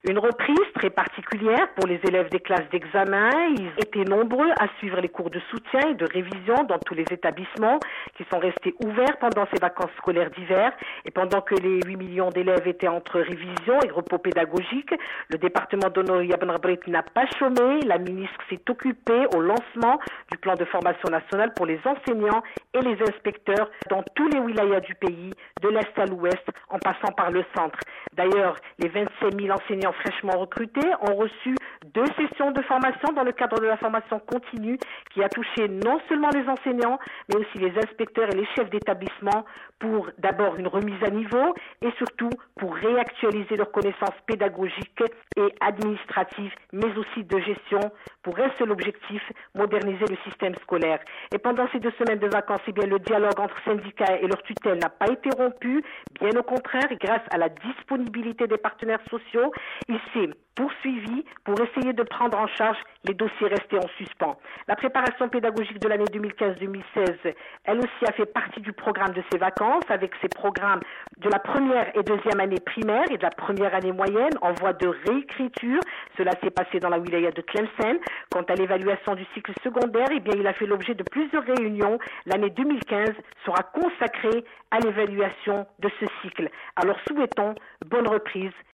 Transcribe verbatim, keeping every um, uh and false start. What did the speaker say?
Une reprise très particulière pour les élèves des classes d'examen. Ils étaient nombreux à suivre les cours de soutien et de révision dans tous les établissements qui sont restés ouverts pendant ces vacances scolaires d'hiver. Et pendant que les huit millions d'élèves étaient entre révision et repos pédagogique, le département d'Onoria Benrabrit n'a pas chômé. La ministre s'est occupée au lancement du plan de formation nationale pour les enseignants et les inspecteurs dans tous les wilayas du pays, de l'est à l'ouest, en passant par le centre. D'ailleurs, les vingt-cinq mille enseignants fraîchement recrutés ont reçu deux sessions de formation dans le cadre de la formation continue qui a touché non seulement les enseignants, mais aussi les inspecteurs et les chefs d'établissement pour d'abord une remise à niveau et surtout pour réactualiser leurs connaissances pédagogiques et administratives, mais aussi de gestion, pour un seul objectif, moderniser le système scolaire. Et pendant ces deux semaines de vacances, eh bien, le dialogue entre syndicats et leurs tutelles n'a pas été rompu, bien au contraire, grâce à la disponibilité des partenaires sociaux, il s'est poursuivi pour essayer de prendre en charge les dossiers restés en suspens. La préparation pédagogique de l'année deux mille quinze deux mille seize, elle aussi a fait partie du programme de ces vacances, avec ces programmes de la première et deuxième année primaire et de la première année moyenne en voie de réécriture. Cela s'est passé dans la wilaya de Tlemcen. Quant à l'évaluation du cycle secondaire, eh bien, il a fait l'objet de plusieurs réunions. L'année deux mille quinze sera consacrée à l'évaluation de ce cycle. Alors souhaitons bonne reprise